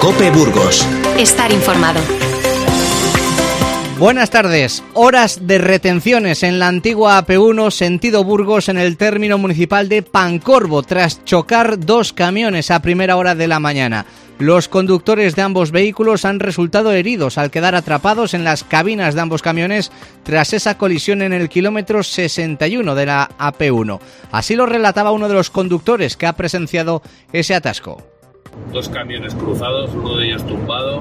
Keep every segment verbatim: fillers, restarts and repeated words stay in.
COPE Burgos. Estar informado. Buenas tardes. Horas de retenciones en la antigua A P uno sentido Burgos en el término municipal de Pancorbo tras chocar dos camiones a primera hora de la mañana. Los conductores de ambos vehículos han resultado heridos al quedar atrapados en las cabinas de ambos camiones tras esa colisión en el kilómetro sesenta y uno de la A P uno. Así lo relataba uno de los conductores que ha presenciado ese atasco. Dos camiones cruzados, uno de ellos tumbado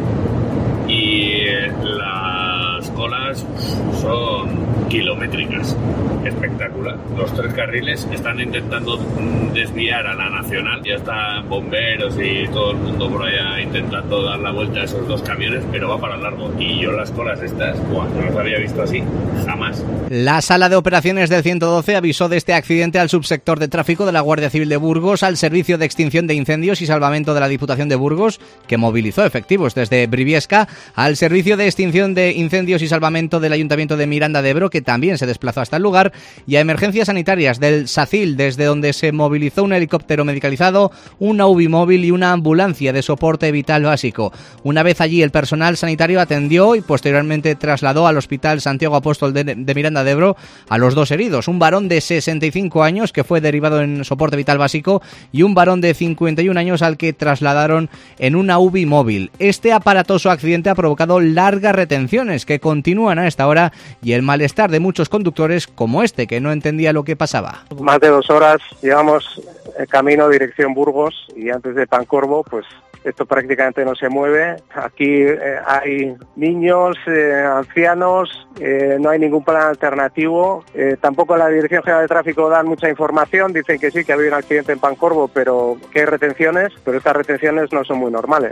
y las colas son kilométricas. Espectacular. Los tres carriles están intentando desviar a la nacional. Ya están bomberos y todo el mundo por allá intentando dar la vuelta a esos dos camiones, pero va para largo. Y yo las colas estas, ¡buah!, no las había visto así, jamás. La sala de operaciones del ciento doce avisó de este accidente al subsector de tráfico de la Guardia Civil de Burgos, al Servicio de Extinción de Incendios y Salvamento de la Diputación de Burgos, que movilizó efectivos desde Briviesca, al Servicio de Extinción de Incendios y Salvamento del Ayuntamiento de Miranda de Ebro, que también se desplazó hasta el lugar, y a Emergencias Sanitarias del SACIL, desde donde se movilizó un helicóptero medicalizado, una U B I móvil y una ambulancia de soporte vital básico. Una vez allí, el personal sanitario atendió y posteriormente trasladó al Hospital Santiago Apóstol de, de Miranda de Ebro a los dos heridos, un varón de sesenta y cinco años que fue derivado en soporte vital básico y un varón de cincuenta y un años al que trasladaron en una U B I móvil. Este aparatoso accidente ha provocado largas retenciones que continúan a esta hora y el malestar de muchos conductores como este, que no entendía lo que pasaba. Más de dos horas llevamos el camino dirección Burgos y antes de Pancorbo, pues esto prácticamente no se mueve. Aquí eh, hay niños, eh, ancianos, eh, no hay ningún plan alternativo. Eh, tampoco la Dirección General de Tráfico dan mucha información. Dicen que sí, que ha habido un accidente en Pancorbo, pero que hay retenciones, pero estas retenciones no son muy normales.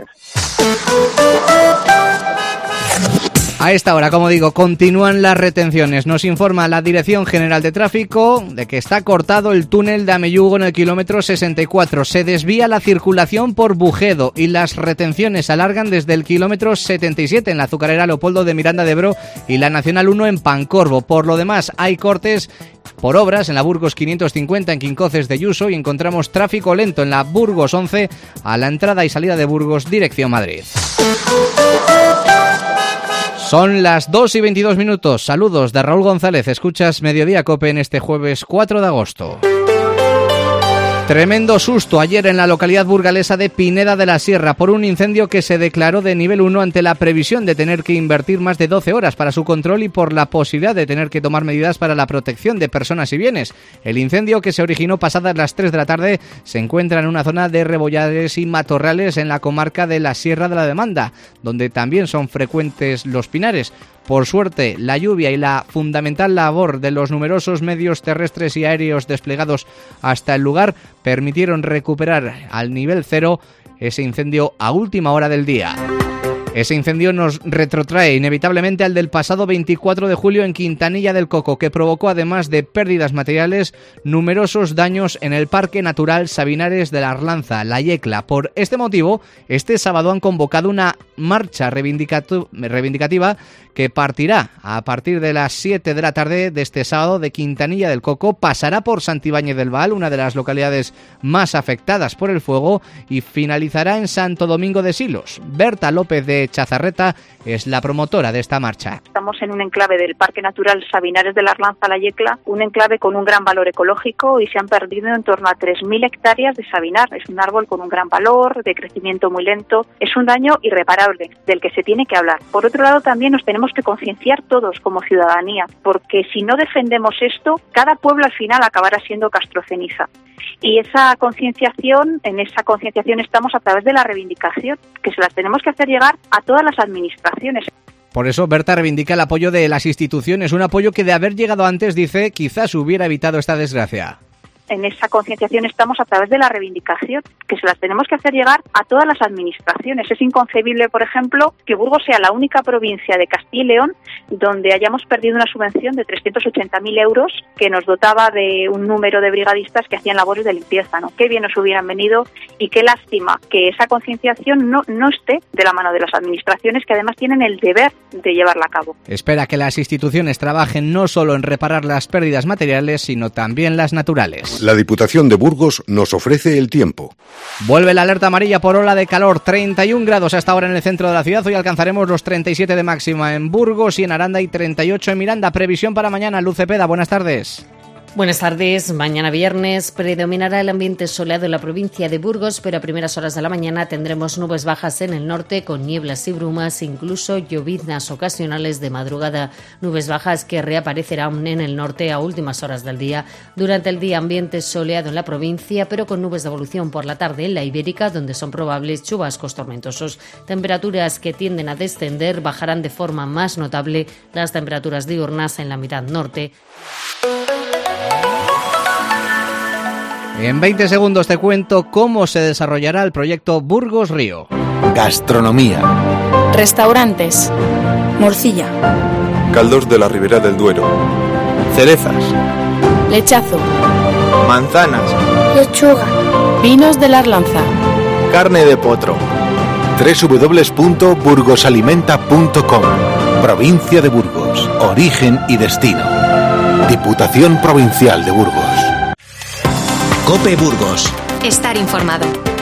A esta hora, como digo, continúan las retenciones. Nos informa la Dirección General de Tráfico de que está cortado el túnel de Ameyugo en el kilómetro sesenta y cuatro. Se desvía la circulación por Bujedo y las retenciones se alargan desde el kilómetro setenta y siete en la azucarera Leopoldo de Miranda de Ebro y la Nacional uno en Pancorbo. Por lo demás, hay cortes por obras en la Burgos quinientos cincuenta en Quincoces de Yuso y encontramos tráfico lento en la Burgos once a la entrada y salida de Burgos dirección Madrid. Son las dos y veintidós minutos. Saludos de Raúl González. Escuchas Mediodía COPE en este jueves cuatro de agosto. Tremendo susto ayer en la localidad burgalesa de Pineda de la Sierra por un incendio que se declaró de nivel uno ante la previsión de tener que invertir más de doce horas para su control y por la posibilidad de tener que tomar medidas para la protección de personas y bienes. El incendio, que se originó pasadas las tres de la tarde, se encuentra en una zona de rebollares y matorrales en la comarca de la Sierra de la Demanda, donde también son frecuentes los pinares. Por suerte, la lluvia y la fundamental labor de los numerosos medios terrestres y aéreos desplegados hasta el lugar permitieron recuperar al nivel cero ese incendio a última hora del día. Ese incendio nos retrotrae inevitablemente al del pasado veinticuatro de julio en Quintanilla del Coco, que provocó, además de pérdidas materiales, numerosos daños en el Parque Natural Sabinares de la Arlanza, La Yecla. Por este motivo, este sábado han convocado una marcha reivindicativa que partirá a partir de las siete de la tarde de este sábado de Quintanilla del Coco, pasará por Santibáñez del Val, una de las localidades más afectadas por el fuego, y finalizará en Santo Domingo de Silos. Berta López de Chazarreta es la promotora de esta marcha. Estamos en un enclave del Parque Natural Sabinares de la Arlanza, La Yecla, un enclave con un gran valor ecológico, y se han perdido en torno a tres mil hectáreas de sabinar. Es un árbol con un gran valor, de crecimiento muy lento. Es un daño irreparable del que se tiene que hablar. Por otro lado, también nos tenemos que concienciar todos como ciudadanía, porque si no defendemos esto, cada pueblo al final acabará siendo castroceniza. Y esa concienciación, en esa concienciación estamos a través de la reivindicación, que se las tenemos que hacer llegar a todas las administraciones. Por eso Berta reivindica el apoyo de las instituciones, un apoyo que de haber llegado antes, dice, quizás hubiera evitado esta desgracia. En esa concienciación estamos a través de la reivindicación, que se las tenemos que hacer llegar a todas las administraciones. Es inconcebible, por ejemplo, que Burgos sea la única provincia de Castilla y León donde hayamos perdido una subvención de trescientos ochenta mil euros que nos dotaba de un número de brigadistas que hacían labores de limpieza, ¿no? Qué bien nos hubieran venido y qué lástima que esa concienciación no, no esté de la mano de las administraciones, que además tienen el deber de llevarla a cabo. Espera que las instituciones trabajen no solo en reparar las pérdidas materiales, sino también las naturales. La Diputación de Burgos nos ofrece el tiempo. Vuelve la alerta amarilla por ola de calor, treinta y un grados hasta ahora en el centro de la ciudad. Hoy alcanzaremos los treinta y siete de máxima en Burgos y en Aranda y treinta y ocho en Miranda. Previsión para mañana, Luz Cepeda, buenas tardes. Buenas tardes. Mañana viernes predominará el ambiente soleado en la provincia de Burgos, pero a primeras horas de la mañana tendremos nubes bajas en el norte con nieblas y brumas, incluso lloviznas ocasionales de madrugada. Nubes bajas que reaparecerán en el norte a últimas horas del día. Durante el día ambiente soleado en la provincia, pero con nubes de evolución por la tarde en la Ibérica, donde son probables chubascos tormentosos. Temperaturas que tienden a descender, bajarán de forma más notable las temperaturas diurnas en la mitad norte. En veinte segundos te cuento cómo se desarrollará el proyecto Burgos Río. Gastronomía. Restaurantes. Morcilla. Caldos de la Ribera del Duero. Cerezas. Lechazo. Manzanas. Lechuga. Vinos de la Arlanza. Carne de potro. doble u doble u doble u punto burgosalimenta punto com. Provincia de Burgos. Origen y destino. Diputación Provincial de Burgos. COPE Burgos. Estar informado.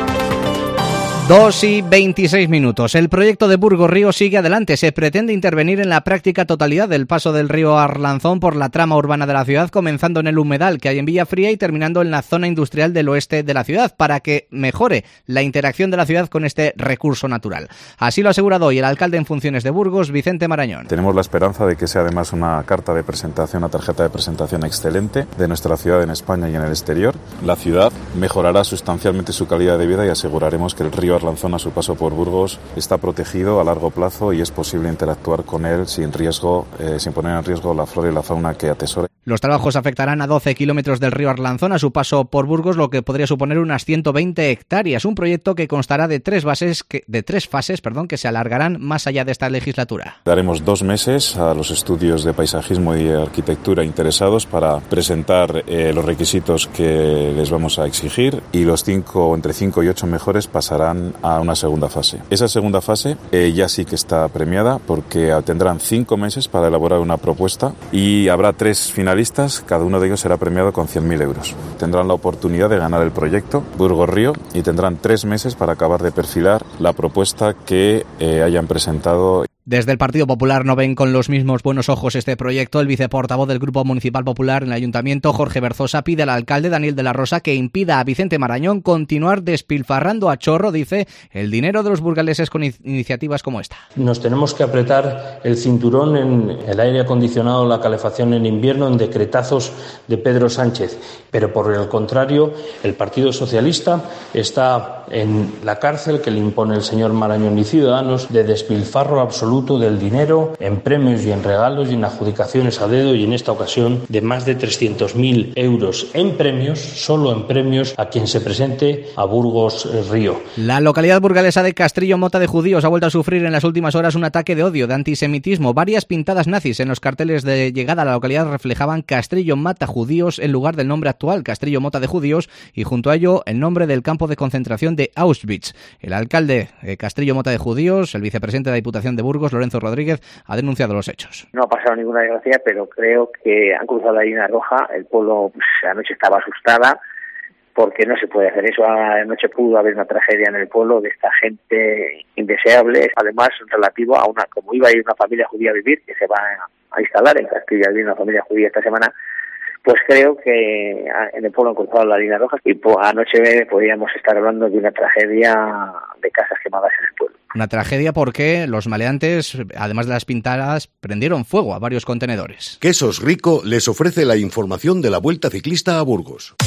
dos y veintiséis minutos. El proyecto de Burgos Río sigue adelante. Se pretende intervenir en la práctica totalidad del paso del río Arlanzón por la trama urbana de la ciudad, comenzando en el humedal que hay en Villafría y terminando en la zona industrial del oeste de la ciudad, para que mejore la interacción de la ciudad con este recurso natural. Así lo ha asegurado hoy el alcalde en funciones de Burgos, Vicente Marañón. Tenemos la esperanza de que sea además una carta de presentación, una tarjeta de presentación excelente de nuestra ciudad en España y en el exterior. La ciudad mejorará sustancialmente su calidad de vida y aseguraremos que el río Arlanzón a su paso por Burgos está protegido a largo plazo y es posible interactuar con él sin riesgo, eh, sin poner en riesgo la flora y la fauna que atesora. Los trabajos afectarán a doce kilómetros del río Arlanzón a su paso por Burgos, lo que podría suponer unas ciento veinte hectáreas. Un proyecto que constará de tres bases, que, de tres fases, perdón, que se alargarán más allá de esta legislatura. Daremos dos meses a los estudios de paisajismo y arquitectura interesados para presentar eh, los requisitos que les vamos a exigir, y los cinco, entre cinco y ocho mejores pasarán a una segunda fase. Esa segunda fase eh, ya sí que está premiada porque tendrán cinco meses para elaborar una propuesta y habrá tres finalistas. Cada uno de ellos será premiado con cien mil euros. Tendrán la oportunidad de ganar el proyecto Burgos Río y tendrán tres meses para acabar de perfilar la propuesta que eh, hayan presentado. Desde el Partido Popular no ven con los mismos buenos ojos este proyecto. El viceportavoz del Grupo Municipal Popular en el Ayuntamiento, Jorge Berzosa, pide al alcalde Daniel de la Rosa que impida a Vicente Marañón continuar despilfarrando a chorro, dice, el dinero de los burgaleses con iniciativas como esta. Nos tenemos que apretar el cinturón en el aire acondicionado, la calefacción en invierno, en decretazos de Pedro Sánchez. Pero por el contrario, el Partido Socialista está en la cárcel que le impone el señor Marañón y Ciudadanos de despilfarro absoluto del dinero en premios y en regalos y en adjudicaciones a dedo, y en esta ocasión de más de trescientos mil euros en premios, solo en premios, a quien se presente a Burgos Río. La localidad burgalesa de Castrillo Mota de Judíos ha vuelto a sufrir en las últimas horas un ataque de odio, de antisemitismo. Varias pintadas nazis en los carteles de llegada a la localidad reflejaban Castrillo Mata Judíos en lugar del nombre actual, Castrillo Mota de Judíos, y junto a ello el nombre del campo de concentración de Auschwitz. El alcalde de Castrillo Mota de Judíos, el vicepresidente de la Diputación de Burgos, Lorenzo Rodríguez, ha denunciado los hechos. No ha pasado ninguna desgracia, pero creo que han cruzado la línea roja. El pueblo, pues, anoche estaba asustada, porque no se puede hacer eso. Anoche pudo haber una tragedia en el pueblo de esta gente indeseable, además relativo a una, como iba a ir una familia judía a vivir, que se va a instalar en Castilla, viene una familia judía esta semana. Pues creo que en el pueblo han cruzado la línea roja y pues, anoche podríamos estar hablando de una tragedia de casas quemadas en el pueblo. Una tragedia porque los maleantes, además de las pintadas, prendieron fuego a varios contenedores. Quesos Rico les ofrece la información de la Vuelta Ciclista a Burgos.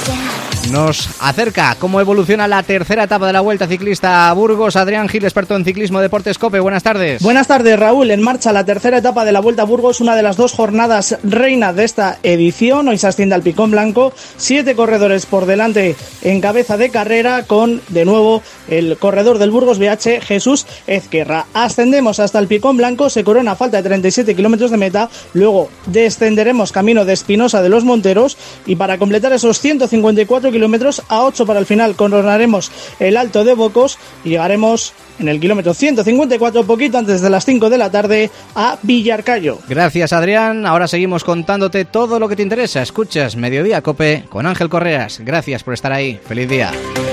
Nos acerca cómo evoluciona la tercera etapa de la Vuelta Ciclista a Burgos. Adrián Gil, experto en ciclismo, Deportes COPE, buenas tardes. Buenas tardes, Raúl. En marcha la tercera etapa de la Vuelta a Burgos, una de las dos jornadas reina de esta edición. Hoy se asciende al Picón Blanco, siete corredores por delante en cabeza de carrera, con de nuevo el corredor del Burgos B H, Jesús Jesús Ezquerra. Ascendemos hasta el Picón Blanco, se corona a falta de treinta y siete kilómetros de meta, luego descenderemos camino de Espinosa de los Monteros y para completar esos ciento cincuenta y cuatro kilómetros, a ocho para el final, coronaremos el Alto de Bocos y llegaremos en el kilómetro ciento cincuenta y cuatro, poquito antes de las cinco de la tarde, a Villarcayo. Gracias, Adrián. Ahora seguimos contándote todo lo que te interesa. Escuchas Mediodía Cope con Ángel Correas. Gracias por estar ahí. Feliz día.